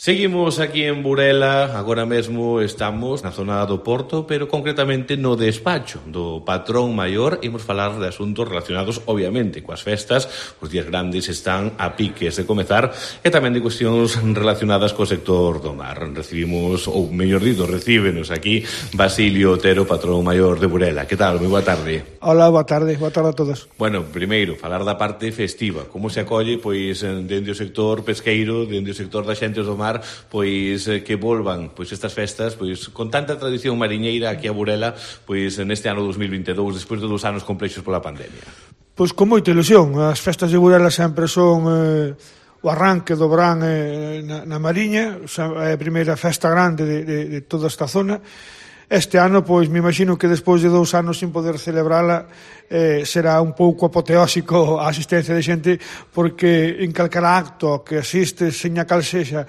Seguimos aquí en Burela, agora mesmo estamos na zona do Porto, pero concretamente no despacho do patrón maior. Imos falar de asuntos relacionados, obviamente, coas festas. Os días grandes están a piques de comezar e tamén de cuestións relacionadas co sector do mar. Recibimos, ou mellor dito, recíbenos aquí Basilio Otero, patrón maior de Burela. Que tal? Moi boa tarde. Hola, boa tarde a todos. Bueno, primeiro, falar da parte festiva. Como se acolle, pois, dende o sector pesqueiro, dende o sector da xente do mar, pois que volvan pois estas festas pois con tanta tradición mariñeira aquí a Burela pois neste ano 2022 despois de 2 anos complexos pola pandemia. Pois con moita ilusión, as festas de Burela sempre son o arranque do verán na Mariña, é a primeira festa grande de toda esta zona. Este ano, pois, me imagino que despois de 2 anos sin poder celebrala será un pouco apoteósico a asistencia de xente, porque en calquera acto que asiste, seña cal sexa,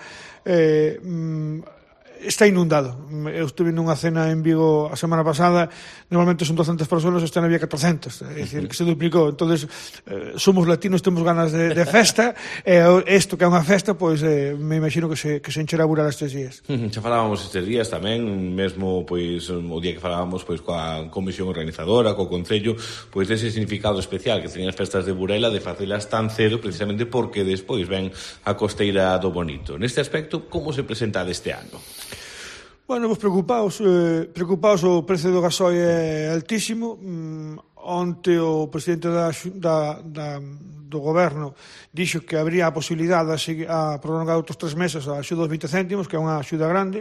está inundado. Eu estuve nunha cena en Vigo a semana pasada, normalmente son 200 personas, este ano había 400, é dicir, que se duplicou. Entonces, somos latinos, temos ganas de festa, e isto que é unha festa, pois me imagino que se encherá a Burela estes días. Xa falábamos estes días tamén, mesmo pois o día que falábamos pois coa comisión organizadora, co Concello, pois dese significado especial que teñen as festas de Burela de facelas tan cedo, precisamente porque despois ven a costeira do Bonito. Neste aspecto, como se presenta deste ano? Bueno, vos preocupaos, o precio do gasoil é altísimo. Onte o presidente do goberno dixo que habría a posibilidade a prolongar outros 3 meses a axuda dos 20 céntimos, que é unha axuda grande.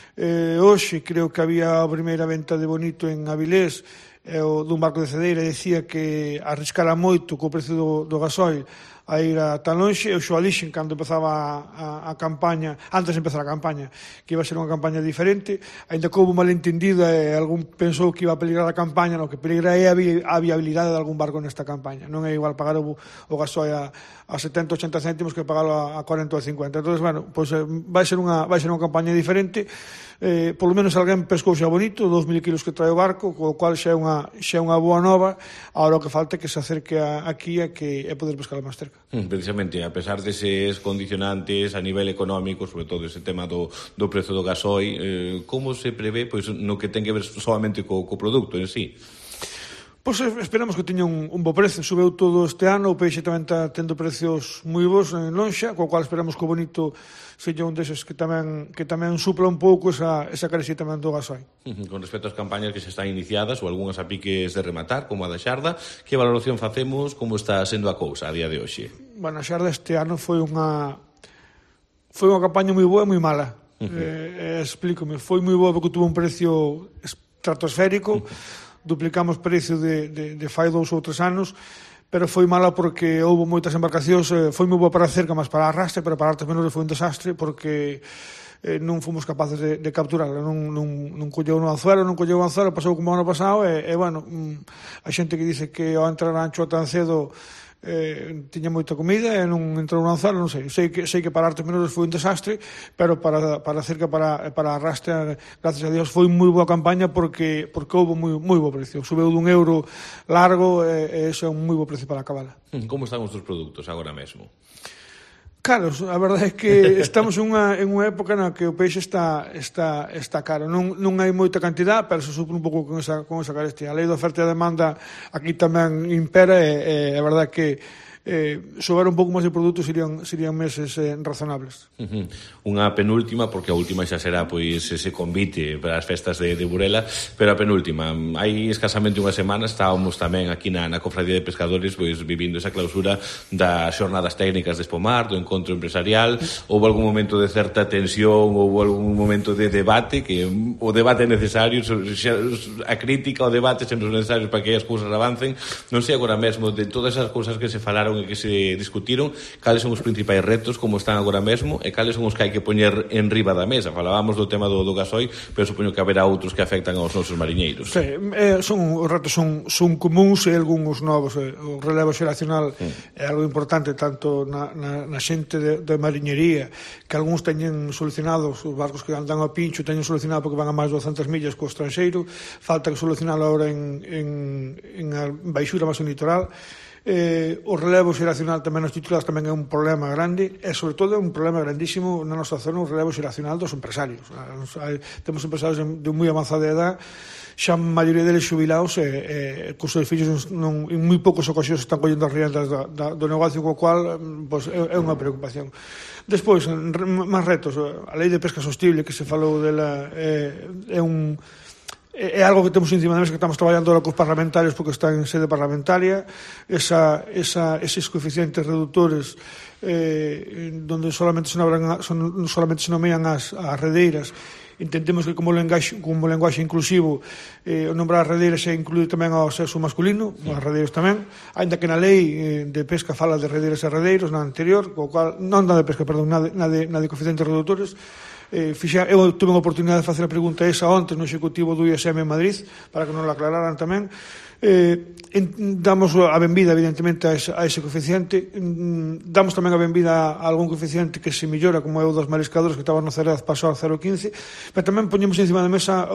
Hoxe creo que había a primeira venta de Bonito en Avilés, dun barco de Cedeira, decía que arriscara moito co precio do gasoil a ir a tan lonxe. Eu xo alixen cando empezaba a campaña, antes de empezar a campaña, que iba a ser unha campaña diferente, aínda que houve un malentendido e algún pensou que iba a peligrar a campaña. No que peligra é a viabilidade de algún barco nesta campaña. Non é igual pagar o gasoil a 70-80 céntimos que pagarlo a 40 ou 50. Entón, bueno, pois vai ser unha campaña diferente. Polo menos alguén pescou xa Bonito, 2.000 kilos que trae o barco, co cual xa é unha boa nova. Agora o que falta é que se acerque aquí e poder pescar máis cerca. Precisamente, a pesar deses condicionantes a nivel económico, sobre todo ese tema do prezo do gasoil, como se prevé pois no que ten que ver solamente co produto en sí? Pois esperamos que teña un bo prezo. Subeu todo este ano, o peixe tamén está tendo precios moi bons en lonxa, co cual esperamos que o Bonito seja un deses que tamén supla un pouco esa carecía tamén do gasoil. Con respecto ás campañas que se están iniciadas ou algunhas a piques de rematar, como a da Xarda, que valoración facemos, como está sendo a cousa a día de hoxe? Bueno, a Xarda este ano foi unha campaña moi boa e moi mala. Explícome, foi moi boa porque tuvo un precio estratosférico, duplicamos precio de fai 2 ou 3 anos, pero foi mala porque houve moitas embarcacións. Foi moi boa para a cerca, mas para a arrastre, pero para artes menores foi un desastre, porque non fomos capaces de capturarla. Non colleu no anzuelo, pasou como ano pasado, e bueno, a xente que dice que ao entrar a anchoa tan cedo tiña moita comida e non entrou no anzuelo, non sei que para artes menores foi un desastre, pero para a cerca, para a arrastre, gracias a Dios, foi moi boa campaña porque houve moi bo precio. Subeu dun euro largo e ese é un moi bo precio para a cabala. Como están os teus produtos agora mesmo? Caros, a verdade é que estamos en unha época na que o peixe está caro. Non hai moita cantidad, pero se supre un pouco con esa carestía. A lei da oferta e a demanda aquí tamén impera, e a verdade é que xogar un pouco máis de produtos serían meses razonables. Unha penúltima, porque a última xa será pois ese convite para as festas de Burela, pero a penúltima, hai escasamente unha semana estábamos tamén aquí na Cofradía de Pescadores pois vivindo esa clausura das xornadas técnicas de Espomar, do encontro empresarial. Houve algún momento de certa tensión, houve algún momento de debate, que o debate é necesario, a crítica, o debate sempre son necesarios para que as cousas avancen. Non sei agora mesmo, de todas as cousas que se falaron e que se discutiron, cales son os principais retos, como están agora mesmo, e cales son os que hai que poñer en riba da mesa. Falábamos do tema do gasoil, pero supoño que haberá outros que afectan aos nosos mariñeiros. Sí, os retos son comuns e algúns novos. O relevo xeracional é algo importante tanto na xente de mariñería, que algúns teñen solucionados, os barcos que andan a pincho teñen solucionado porque van a máis de 200 millas co estranxeiro. Falta que solucionalo agora en baixura máis o litoral. O relevo xeracional tamén nos titulares tamén é un problema grande, e sobre todo é un problema grandísimo na nosa zona o relevo xeracional dos empresarios. Temos empresarios de moi avanzada edad, xa a maioría deles xubilados e cos seus fillos en moi poucos ocasións están collendo as riendas do negocio, co cual pues, é unha preocupación. Despois, máis retos, a lei de pesca sostible que se falou dela é algo que temos encima da mesa, que estamos traballando ahora cos parlamentarios porque está en sede parlamentaria, eses coeficientes reductores donde solamente se nomean as redeiras. Intentemos que como lenguaxe inclusivo o nombrar as redeiras é incluído tamén ao sexo masculino, as redeiras tamén, ainda que na lei de pesca fala de redeiras e redeiros na anterior, co cual, non na de pesca, perdón, na de coeficientes reductores. Eu tuve a oportunidade de facer a pregunta esa onte no Executivo do ISM en Madrid para que nos la aclararan tamén. Damos a benvida evidentemente a ese coeficiente, damos tamén a benvida a algún coeficiente que se millora, como é o dos mariscadores que estaban no Ceraz, pasou a 0,15, pero tamén poñemos encima da mesa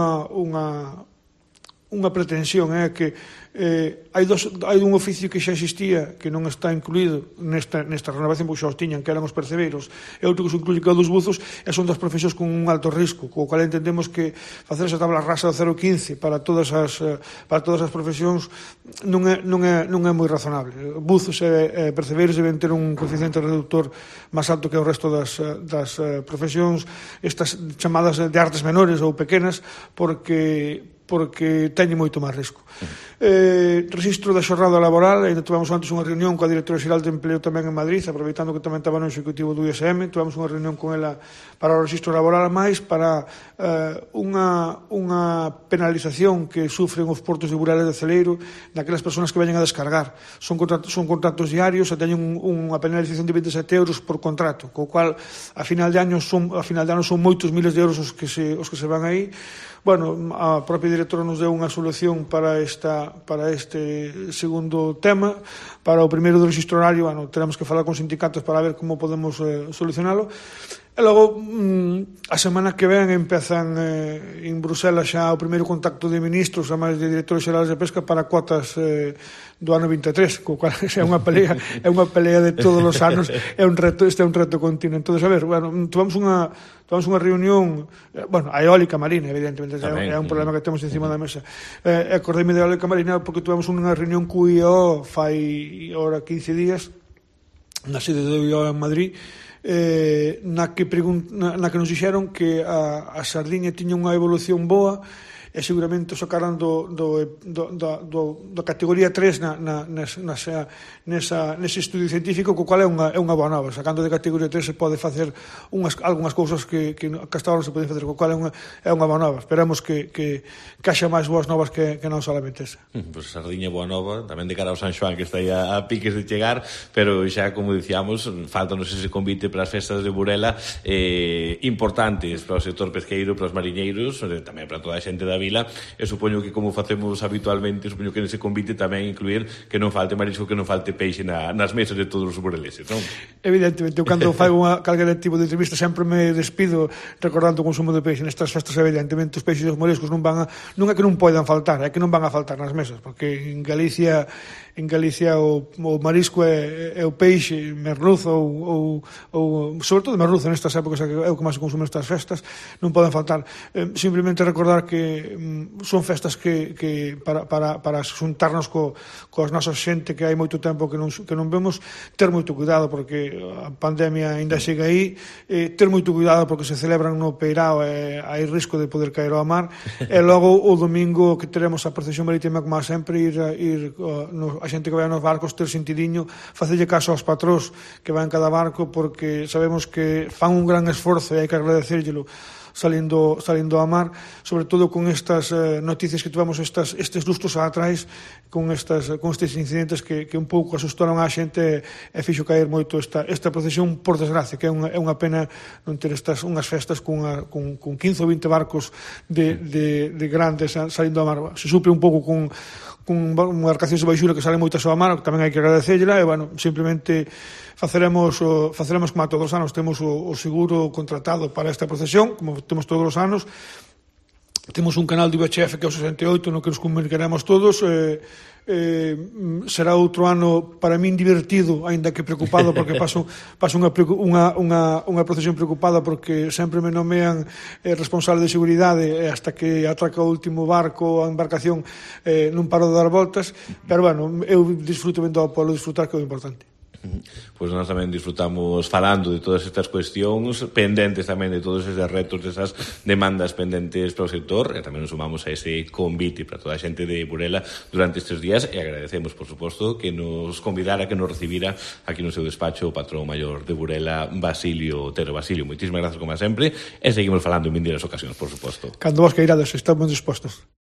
unha pretensión, é que hai un oficio que xa existía que non está incluído nesta renovación, porque xa os tiñan, que eran os percebeiros, e outro que se incluye que é o dos buzos, e son das profesións con un alto risco, co cual entendemos que facer esa tabla rasa do 0,15 para todas as profesións non é moi razonable. Buzos e percebeiros deben ter un coeficiente reductor máis alto que o resto das profesións, estas chamadas de artes menores ou pequenas, porque teñen moito máis risco. Registro da xornada laboral, ainda tivemos antes unha reunión coa directora xeral de empleo tamén en Madrid, aproveitando que tamén estaba no Executivo do ISM, tivemos unha reunión con ela para o registro laboral, máis para unha penalización que sufren os portos de Burela e de Celeiro daquelas persoas que veñen a descargar. Son contratos diarios e teñen unha penalización de 27 euros por contrato, co cual a final de ano son moitos miles de euros os que se van aí. Bueno, a propia directora nos deu unha solución para este segundo tema. Para o primeiro do registro horario, bueno, teremos que falar con sindicatos para ver como podemos solucionalo. E logo, a semana que ven empezan en Bruselas xa o primeiro contacto de ministros a máis de directores xerales de pesca para cuotas do ano 23, co cual é unha pelea de todos os anos, este é un reto continuo. Entón, a ver, bueno, tivemos unha reunión, a eólica marina, evidentemente, é un problema que temos encima da mesa. Acordeime da eólica marina porque tivemos unha reunión co IEO fai ahora 15 días na sede do IEO en Madrid, na que nos dixeron que a sardiña tiña unha evolución boa e seguramente sacaran da categoría 3 nese estudio científico, co cual é unha boa nova. Sacando de categoría 3 se pode facer algunhas cousas que hasta ahora non se poden facer, co cual é unha boa nova. Esperamos que haxa máis boas novas que non solamente esa. Pois sardiña boa nova, tamén de cara ao San Xoán, que está aí a piques de chegar, pero xa, como dicíamos, faltanos ese convite para as festas de Burela importantes para o sector pesqueiro, para os mariñeiros, tamén para toda a xente da vila, e supoño que como facemos habitualmente, supoño que nese convite tamén incluir que non falte marisco, que non falte peixe nas mesas de todos os bureleses, non? Evidentemente, eu cando fago calquer tipo de entrevista sempre me despido recordando o consumo de peixe. Nestas festas, evidentemente, os peixes e os moriscos non é que non poidan faltar, é que non van a faltar nas mesas, porque en Galicia o marisco é o peixe, merluzo ou sobre todo merluzo nestas épocas, é o que máis se consume nestas festas, non poden faltar. Simplemente recordar que son festas que para xuntarnos coas nosas xente que hai moito tempo que non vemos, ter moito cuidado porque a pandemia ainda segue aí, ter moito cuidado porque se celebran no Peirao e hai risco de poder caer ao mar, e logo o domingo que teremos a procesión marítima, como sempre, ir a xente que vai nos barcos, ter sentidiño, facerlle caso aos patróns que van en cada barco, porque sabemos que fan un gran esforzo e hai que agradecérllelo salindo a mar, sobre todo con estas noticias que tivemos estes lustros atrás, con estes incidentes que un pouco asustaron a xente e fixo caer moito esta procesión, por desgracia, que é unha pena non ter unhas festas con 15 ou 20 barcos de grandes salindo a mar. Se supre un pouco con embarcacións de baixura que salen moitas ao mar, que tamén hai que agradecerla, e, bueno, simplemente faceremos como a todos os anos, temos o seguro contratado para esta procesión, como temos todos os anos, temos un canal de VHF que é o 68 no que nos comunicaremos todos. Será outro ano para min divertido, aínda que preocupado, porque paso unha procesión preocupada porque sempre me nomean responsable de seguridade hasta que atraca o último barco, a embarcación, non paro de dar voltas, pero bueno, eu disfruto vendo ao pueblo disfrutar, que é o importante. Pois nós tamén disfrutamos falando de todas estas cuestións, pendentes tamén de todos eses retos, desas demandas pendentes para o sector, e tamén nos sumamos a ese convite para toda a xente de Burela durante estes días, e agradecemos, por suposto, que nos convidara, que nos recibira aquí no seu despacho o patrón maior de Burela, Basilio Otero. Basilio, moitísimas grazas como sempre, e seguimos falando en vindeiras ocasións, por suposto. Cando vos queirades, estamos dispostos.